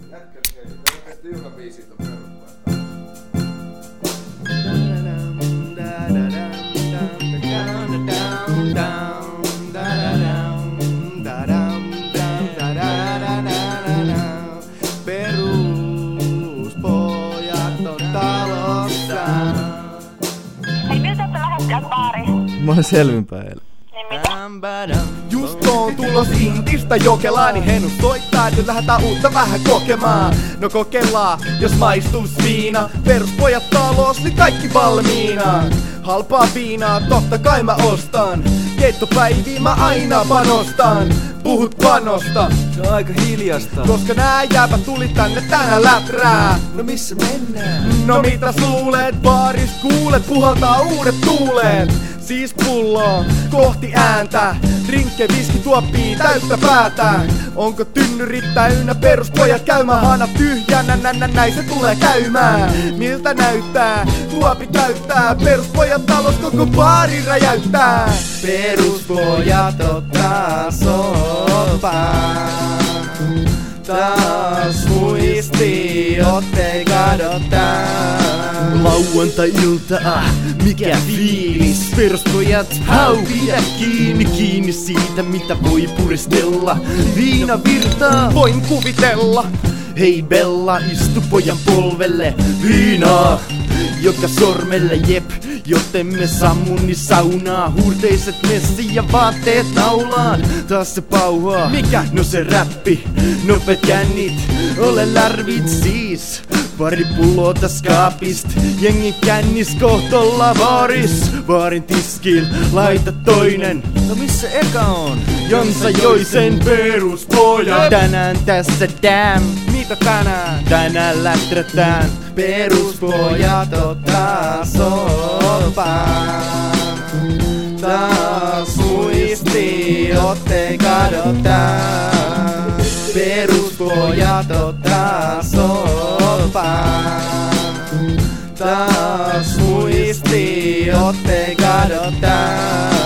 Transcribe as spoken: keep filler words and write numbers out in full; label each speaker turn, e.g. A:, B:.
A: Jätkät, hei, meillä on tehty joka biisi ton peruspuolesta.
B: Peruspojat on talossa.
C: Hei, miltä te lähdette baariin?
D: Mä oon selvinpäin eilen.
C: Niin mitä?
B: Just on tulos Intistä Jokelaan, niin Henus soittaa, että nyt lähdetään uutta vähän kokemaan. No kokeillaan, jos maistuis viina. Peruspojat talos, niin kaikki valmiina. Halpaa viinaa, totta kai mä ostan. Keittopäiviin mä aina panostan. Puhut panosta,
D: Se on aika hiljasta.
B: koska nää jääpät tuli tänne tänään läträä.
D: No missä mennään?
B: No mitäs luulet, baaris kuulet, puhaltaa uudet tuulet. Siis pullo kohti ääntä, drinkke, viski, tuoppii täyttä päätä. Onko tynnyrit täynnä, peruspojat käymään, hana tyhjänä, nä, nä, näin se tulee käymään. Miltä näyttää, tuopi täyttää, peruspojat talos koko baari räjäyttää. Peruspojat ottaa sopaa. Taas muisti, ottei kadota.
D: Lauantai-ilta, ah, mikä fiilis. Peruspojat, hau, pidä kiinni, kiinni siitä mitä voi puristella. Viina virtaa,
B: Voin kuvitella.
D: hei Bella, istu pojan polvelle. Viinaa, joka sormelle jep, joten me sammunni saunaa. Huurteiset messi ja vaatteet naulaan. Taas se pauhaa,
B: Mikä?
D: no se räppi, nopet jännit, ole lärvit siis. Pari pulloota skaapist, jengi kännis kohtolla baaris. Baarin tiskil, laita toinen. No missä eka on? Jonsa joi sen peruspojat. Tänään tässä damn.
B: Mitä tänään?
D: Tänään läträtään.
B: Peruspojat ottaa sopaa. Taas muisti, ottei kadota. Peruspojat ottaa sopaa. Taas muisti, ottei kadota.